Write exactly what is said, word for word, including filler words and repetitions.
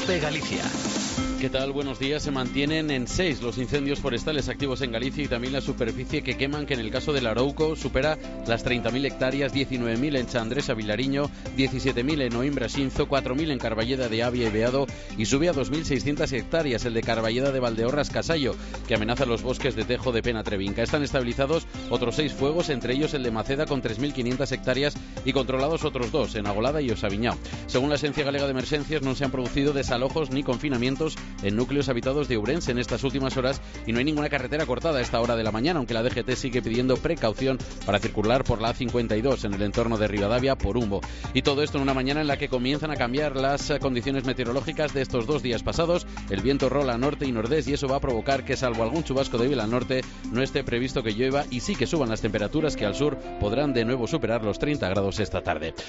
COPE Galicia. ¿Qué tal? Buenos días. Se mantienen en seis los incendios forestales activos en Galicia y también la superficie que queman, que en el caso del Arauco supera las treinta mil hectáreas, diecinueve mil en Chandresa, Vilariño, diecisiete mil en Oímbra, Xinzo, cuatro mil en Carballeda de Avia y Beado y sube a dos mil seiscientas hectáreas el de Carballeda de Valdeorras, Casallo, que amenaza los bosques de Tejo de Pena Trevinca. Están estabilizados otros seis fuegos, entre ellos el de Maceda con tres mil quinientas hectáreas y controlados otros dos, en Agolada y Osaviñao. Según la Agencia Galega de Emergencias, no se han producido desalojos ni confinamientos en núcleos habitados de Ourense en estas últimas horas y no hay ninguna carretera cortada a esta hora de la mañana, aunque la D G T sigue pidiendo precaución para circular por la A cincuenta y dos en el entorno de Rivadavia por Umbo. Y todo esto en una mañana en la que comienzan a cambiar las condiciones meteorológicas de estos dos días pasados. El viento rola norte y nordés y eso va a provocar que, salvo algún chubasco débil al norte, no esté previsto que llueva y sí que suban las temperaturas, que al sur podrán de nuevo superar los treinta grados esta tarde.